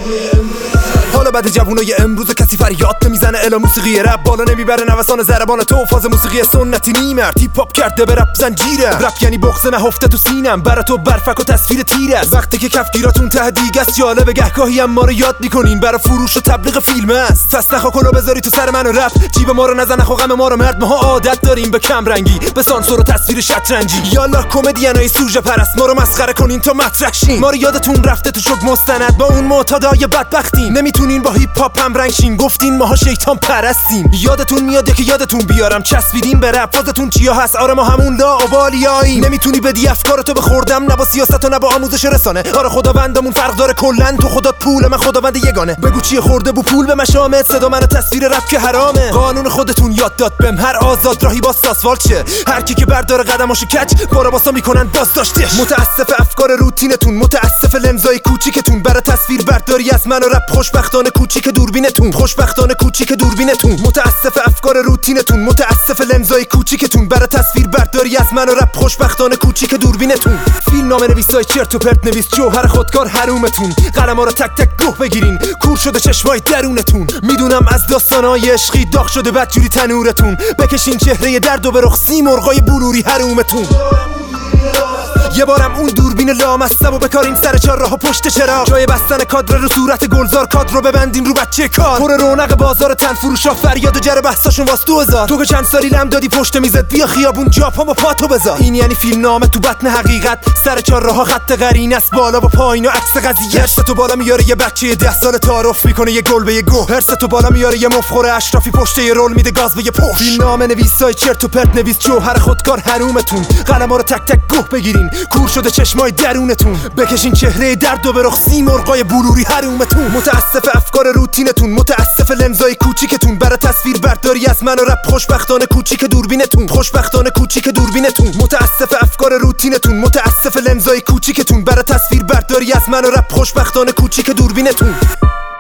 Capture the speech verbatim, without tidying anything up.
حالا بعد جوونای امروز کسی فریاد نمیزنه الا موسیقی رپ بالا نمیبره نوسان ضربان تو فاز موسیقی سنتی نیمرد هیپ هاپ کرده به رپ زنجیره رپ یعنی بغض نهفته تو سینم برا تو برفک و تصویر تیر است وقتی که کفگیراتون ته دیگه است جالبه گهگاهی هم ما رو یاد میکنین برا فروش و تبلیغ فیلم است پس نخوا کلو بذاری تو سر من و رپ جیب ما رو نزن نخوا غم ما رو مرد ما عادت داریم به کم رنگی به سانسور و تصویر شطرنجی یالا کمدینای سوژه پرست ما رو مسخره کنین تا مطرح شین ما رو یادتون رفته تو شوک مستند با اون معتادای بدبختیم نمیتونین با هیپ هاپ هم رنگ شین گفتین ماها شیطان پرستیم یادتون میاد که یادتون بیارم چسبیدین به رپ فازتون چیا هست آره ما همون لا ابالیایی نمیتونی بدی افکارتو بخوردم نه با سیاست و نه با آموزش رسانه آره خداوندمون فرق داره کلا تو خودت پول من خداوند یگانه بگو چیه خورده بو پول به مشامت صدا من تصویر رپ که حرامه قانون خودتون یاد داد بهم هر آزاد راهی با آسفالت شه هر کی که برداره قدماشو کج بارا باسا میکنن بازداشتش متاسف افکار روتینتون متاسف لنزای کوچیکتون برای تصویر برداری از من و رپ خوشبختانه کوچیک دوربینتون خوشبختانه کوچیک دوربینتون متاسف افکار روتینتون متاسف لنزای کوچیکتون برای تصویر برداری از من و رپ خوشبختانه کوچیک دوربینتون فیلم نامه نویسای چرت و پرت نویس جوهر خودکار حرومتون قلم‌ها رو تک تک گوه بگیرین کور شده چشمای درونتون میدونم از داستانای عشقی داغ شده بدجوری تنورتون بکشین چهره درد و به رخ سی مرغای بلوری حرومتون یه بارم اون دوربین لامصب و بکارین سر چهار راه و پشت چراغ جای بستن کادر رو صورت گلزار کادر رو ببندین رو بچه کار پر رونق بازار تن فروشا فریاد و جر بحثاشون واس دو هزار تو که چند سالی لم دادی پشت میزد بیا خیابون جاپام و پاتو بذار این یعنی فیلم نامه تو بطن حقیقت سر چهار راه خط قرینه است بالا و پایین و عکس قضیه هرس تو بالا میاره یه بچه ده ساله تعارف میکنه یه گل به یه گو هرس تو بالا میاره یه مفخور اشرافی پشت یه رول میده گاز به یه پشت فیلم نامه نویسای چرت و پرت نویس جوهر خودکار حرومتون قلم‌ها رو تک تک گوه بگیرین کور شده چشمای درونتون بکشین چهره درد و به رخ سی مرغای بلوری حرومتون متاسف افکار روتینتون متاسف لنزای کوچیکتون برای تصویر برداری از من و رپ خوشبختانه کوچیک دوربینتون خوشبختانه کوچیک دوربینتون متاسف افکار روتینتون متاسف لنزای کوچیکتون برای تصویر برداری از من و رپ خوشبختانه کوچیک دوربینتون